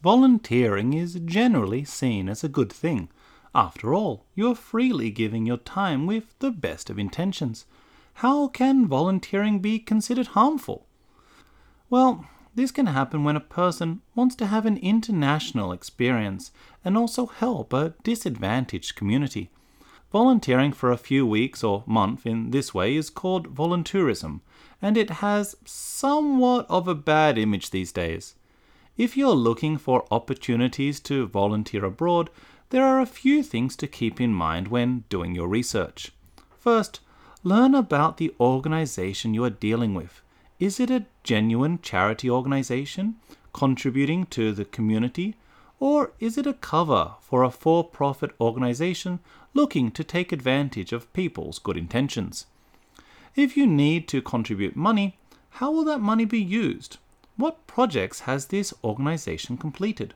Volunteering is generally seen as a good thing. After all, you're freely giving your time with the best of intentions. How can volunteering be considered harmful? Well, this can happen when a person wants to have an international experience and also help a disadvantaged community. Volunteering for a few weeks or month in this way is called voluntourism, and it has somewhat of a bad image these days. If you're looking for opportunities to volunteer abroad, there are a few things to keep in mind when doing your research. First, learn about the organization you are dealing with. Is it a genuine charity organization contributing to the community, or is it a cover for a for-profit organization looking to take advantage of people's good intentions? If you need to contribute money, how will that money be used? What projects has this organization completed?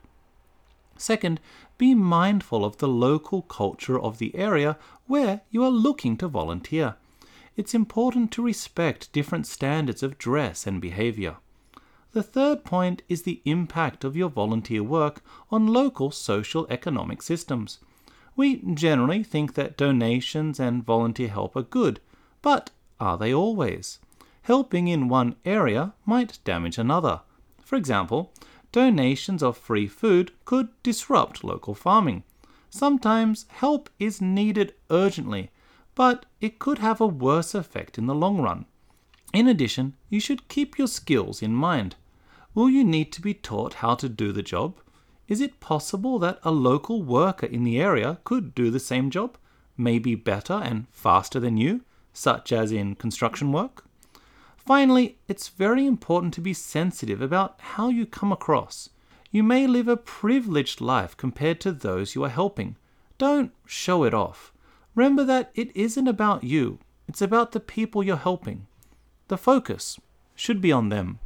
Second, be mindful of the local culture of the area where you are looking to volunteer. It's important to respect different standards of dress and behavior. The third point is the impact of your volunteer work on local social economic systems. We generally think that donations and volunteer help are good, but are they always? Helping in one area might damage another. For example, donations of free food could disrupt local farming. Sometimes help is needed urgently, but it could have a worse effect in the long run. In addition, you should keep your skills in mind. Will you need to be taught how to do the job? Is it possible that a local worker in the area could do the same job, maybe better and faster than you, such as in construction work? Finally, it's very important to be sensitive about how you come across. You may live a privileged life compared to those you are helping. Don't show it off. Remember that it isn't about you, it's about the people you're helping. The focus should be on them.